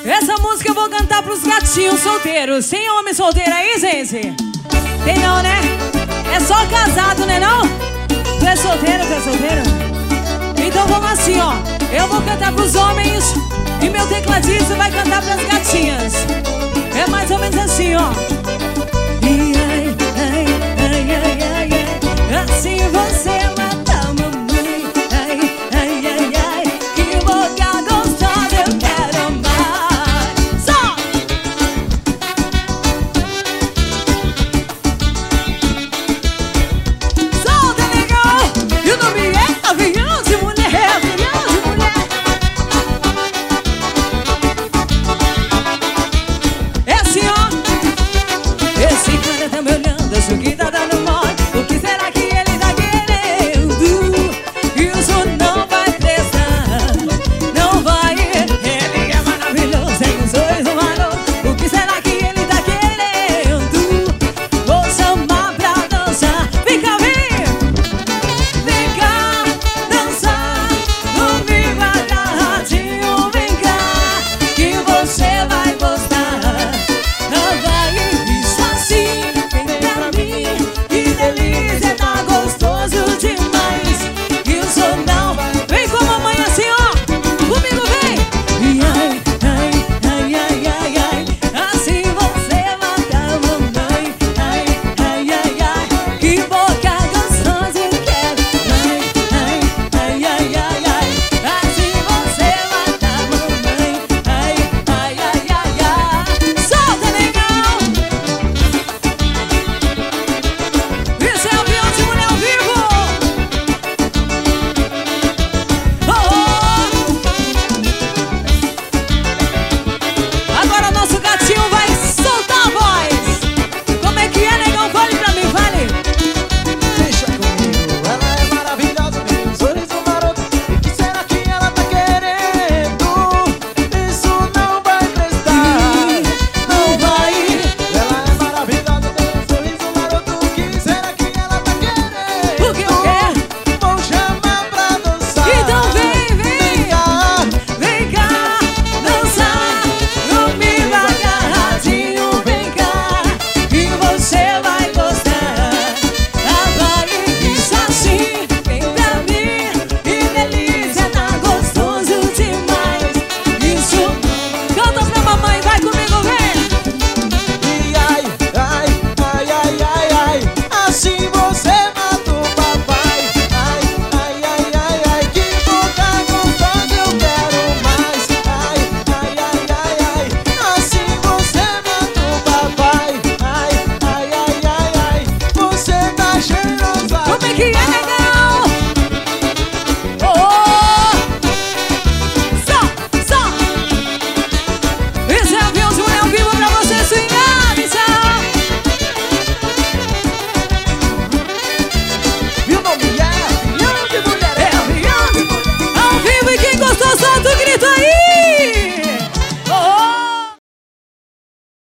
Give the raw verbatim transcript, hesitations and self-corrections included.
Essa música eu vou cantar pros gatinhos solteiros. Tem homem solteiro aí, gente? Tem não, né? É só casado, né não? Tu é solteiro, tu é solteiro? Então vamos assim, ó. Eu vou cantar pros homens e meu tecladista